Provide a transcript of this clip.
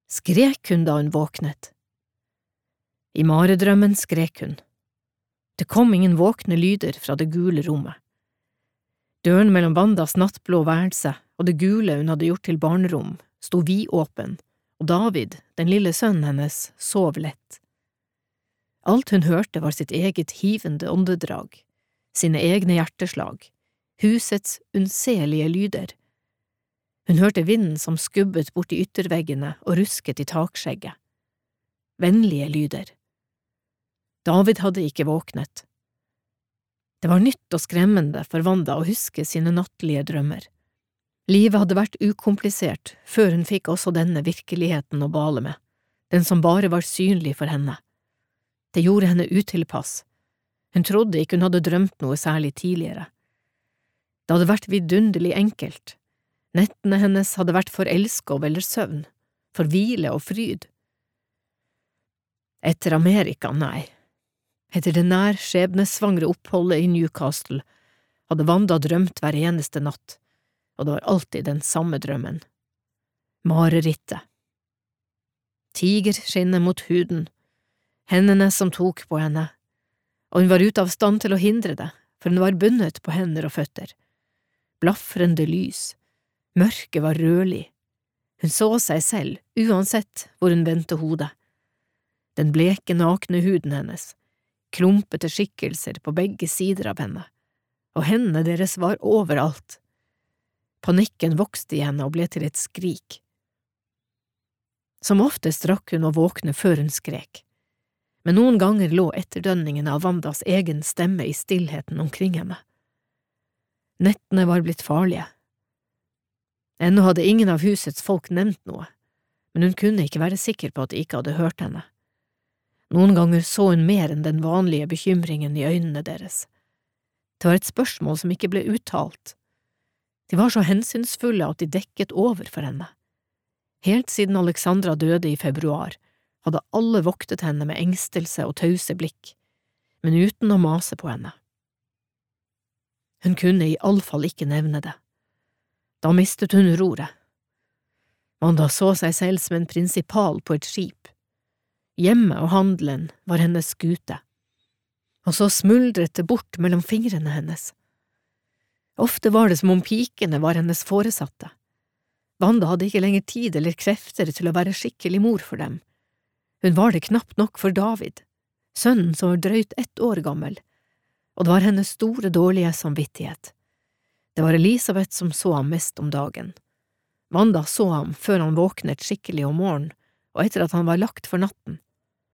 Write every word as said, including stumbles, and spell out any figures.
Skrek hun da hun våknet? I maredrømmen skrek hun. Det kom ingen våkne lyder fra det gule rommet. Døren mellom Wandas nattblå værelse og det gule hun hadde gjort til barnerom, sto vidåpen, og David, den lille sønnen hennes, sov lett. Alt hun hørte var sitt eget hivende åndedrag, sine egne hjerteslag, husets unnselige lyder. Hun hørte vinden som skubbet bort i ytterveggene og rusket i takskjegget. Vennlige lyder. David hadde ikke våknet. Det var nytt og skremmende for Wanda å huske sine nattlige drømmer. Livet hadde vært ukomplisert før hun fikk også denne virkeligheten å bale med, den som bare var synlig for henne. Det gjorde henne utilpass. Hun trodde ikke hun hadde drømt noe særlig tidligere. Det hadde vært vidunderlig enkelt. Nettene hennes hadde vært for elskov eller søvn, for hvile og fryd. Etter Amerika, nei. Etter det nær skjebnesvangre oppholdet i Newcastle hadde Wanda drømt hver eneste natt, og det var alltid den samme drømmen. Marerittet. Tigerskinnet mot huden, hendene som tok på henne, og hun var ute av stand til å hindre det, for hun var bundet på hender og føtter. Blafrende lys, mørket var rødlig. Hun så seg selv, uansett hvor hun vendte hodet. Den bleke, nakne huden hennes, klumpete skikkelser på begge sider av henne, og hendene deres var overalt. Panikken vokste i henne og ble til et skrik. Som oftest rakk hun å våkne før hun skrek, men noen ganger lå etterdønningene av Wandas egen stemme i stillheten omkring henne. Nettene var blitt farlige. Ennå hadde ingen av husets folk nevnt noe, men hun kunne ikke være sikker på at de ikke hadde hørt henne. Noen ganger så hun mer enn den vanlige bekymringen i øynene deres. Det var et spørsmål som ikke ble uttalt. De var så hensynsfulle at de dekket over for henne. Helt siden Alexandra døde i februar, hadde alle voktet henne med engstelse og tause blikk, men uten å mase på henne. Hun kunne i alle fall ikke nevne det. Da mistet hun roret. Wanda så seg selv som en prinsipal på et skip. Hjemme og handelen var hennes skute, og så smuldret det bort mellom fingrene hennes. Ofte var det som om pikene var hennes foresatte. Wanda hadde ikke lenger tid eller krefter til å være skikkelig mor for dem. Hun var det knapt nok for David, sønnen som var drøyt ett år gammel, og det var hennes store dårlige samvittighet. Det var Elisabeth som så ham mest om dagen. Wanda så ham før han våknet skikkelig om morgenen, og etter at han var lagt for natten.